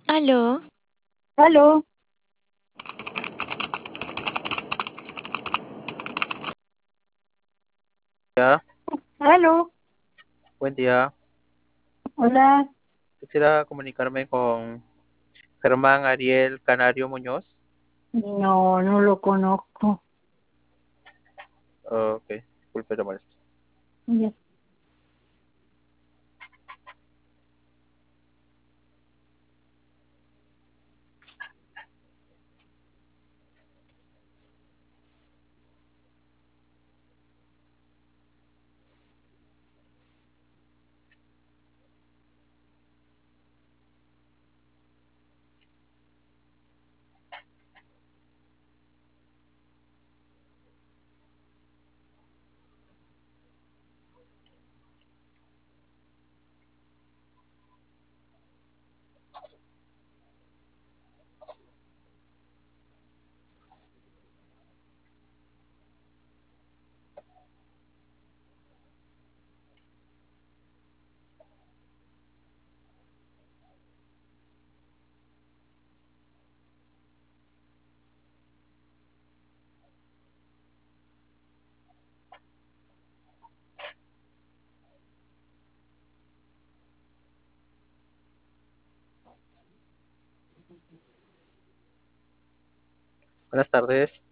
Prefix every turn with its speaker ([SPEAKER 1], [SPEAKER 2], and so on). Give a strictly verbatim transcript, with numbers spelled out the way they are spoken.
[SPEAKER 1] Aló,
[SPEAKER 2] Aló,
[SPEAKER 3] Ya,
[SPEAKER 2] aló,
[SPEAKER 3] buen día.
[SPEAKER 2] hola.
[SPEAKER 3] Quisiera comunicarme con Germán Ariel Canario Muñoz.
[SPEAKER 2] No, no lo conozco.
[SPEAKER 3] Ok, disculpe la molestia.
[SPEAKER 2] Ya.
[SPEAKER 3] Buenas tardes.